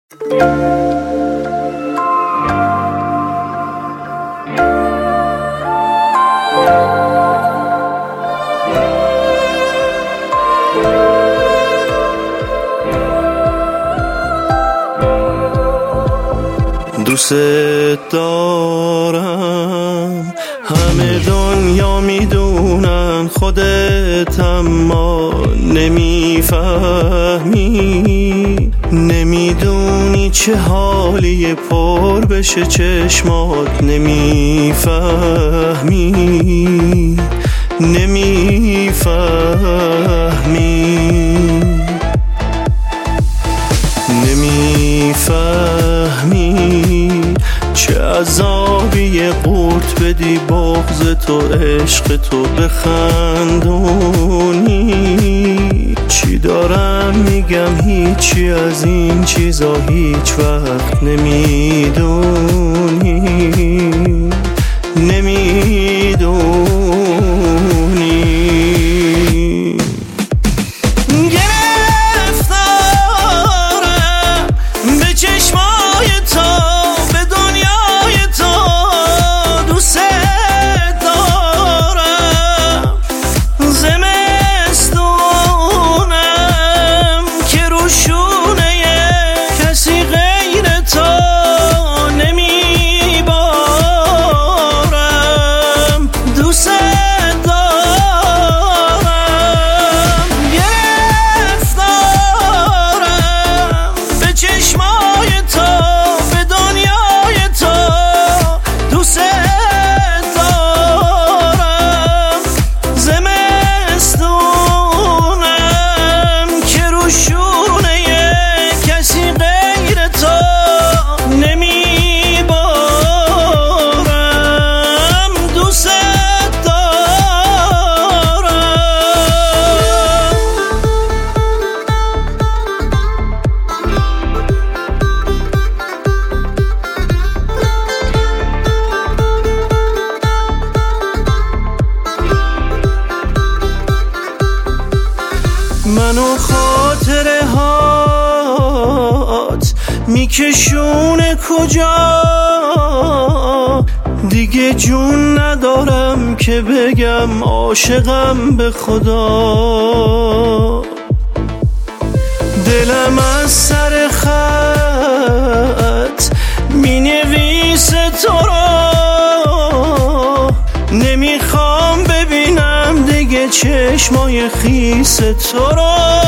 دوست دارم، همه دنیا میدونن، خودت اما نمیفهمی، نمیدونی چه حالی پر بشه چشمات، نمیفهمی نمیفهمی چه عذابی قورت بدی بغض تو عشق تو بخندونی. چی دارم میگم هیچی از این چیزا هیچ وقت نمیدونی منو خاطره هات میکشونه کجا، دیگه جون ندارم که بگم عاشقم به خدا. دلم از سر خط مینویسه تو را، نمیخوام ببینم دیگه چشمای خیس تو را.